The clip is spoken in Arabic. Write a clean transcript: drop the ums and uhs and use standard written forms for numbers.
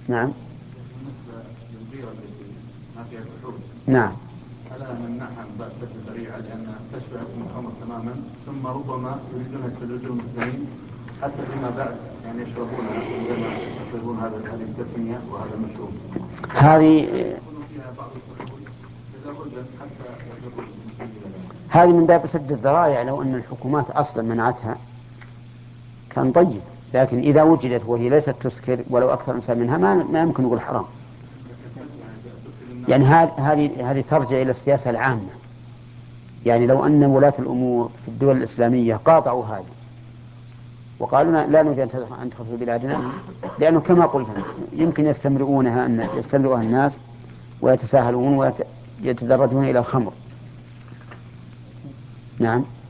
نعم. بالنسبة للبيئة التي ما فيها كحول، نعم. ألا نمنعها من باب سد الذريعة لأنها تشبه اسم الخمر تماما، ثم ربما يريدون يستدرجون المسلمين حتى فيما بعد يعني يشربونها عندما يصيرون هذه التسمية وهذا المشروب. هذه يكون فيها بعض الكحول تدرجا حتى يصيروا المسلمين لها. هذه من باب سد الذرائع. لو أن الحكومات أصلا منعتها كان طيب، لكن إذا وجدت وهي ليست تسكر ولو أكثر إنسان منها ما يمكن نقول حرام. يعني هذه ترجع إلى السياسة العامة. يعني لو أن ولاة الأمور في الدول الإسلامية قاطعوا هذا وقالوا لا نريد أن تدخل في بلادنا، لأنه كما قلت يمكن يستمرئها الناس ويتساهلون ويتدرجون إلى الخمر. نعم.